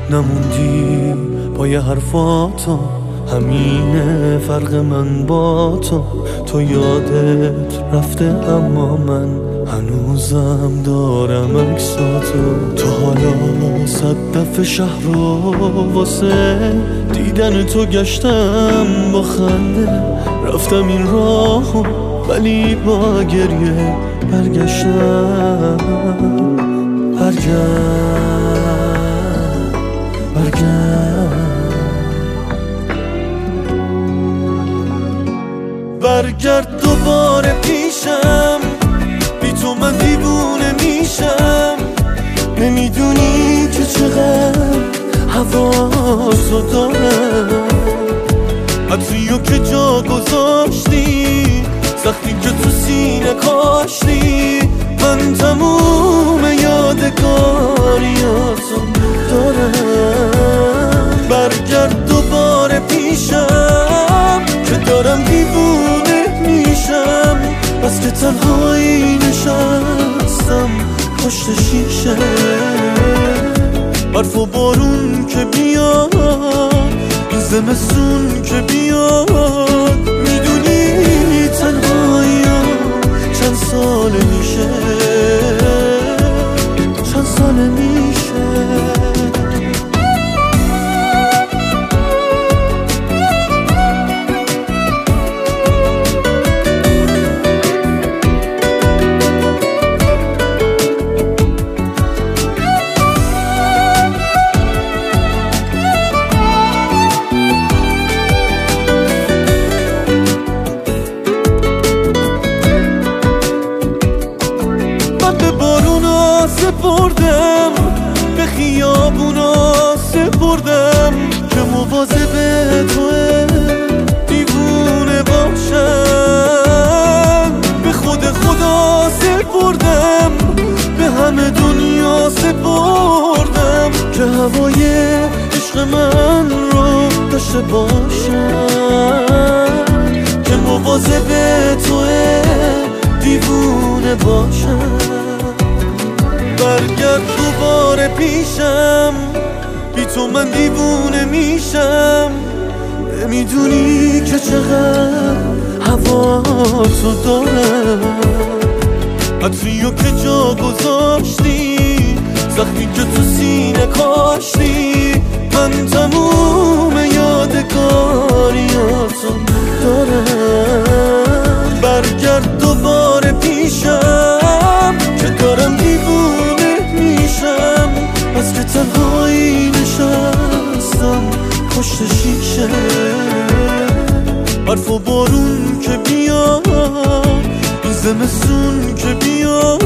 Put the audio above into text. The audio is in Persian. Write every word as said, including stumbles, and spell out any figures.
نموندی پای حرفاتو، همینه فرق من با تو. تو یادت رفته اما من هنوزم دارم عکساتو. تو حالا صد دفعه شهر رو واسه دیدن تو گشتم با خنده، رفتم این راهو ولی با گریه برگشتم. برگرد برگرد برگرد دوباره پیشم، بی تو من دیوونه میشم. نمیدونی که چقدر حواسو دارم، عطریو که جا گذاشتی، سختی که تو سینه کاشتی. من تموم یادگاریاتو دارم. برگرد دوباره پیشم که دارم دیوونه میشم، بس که تنهایی نشستم پشت شیشه. برف و بارون که بیاد، این زمستون که بیاد، میدونی تنهایی چند ساله میشه، چند ساله میشه. سپردم به خیابونا، سپردم که مواظب توه دیوونه باشم. به خود خدا سپردم، به همه دنیا سپردم که هوای عشق من رو داشته باشم، که مواظب توه دیوونه باشم. برگرد دوباره پیشم، بی تو من دیوونه میشم. نمیدونی که چقدر هوا تو دارم، عطریو که جا گذاشتی، زخمی که تو سینه کاشتی. من تموم یادگاریاتو دارم. برگرد دوباره پیشم که دارم دیوونه میشم، بس که تنهایی نشستم پشت شیشه. برف و بارون که بیاد، این زمستون که بیاد،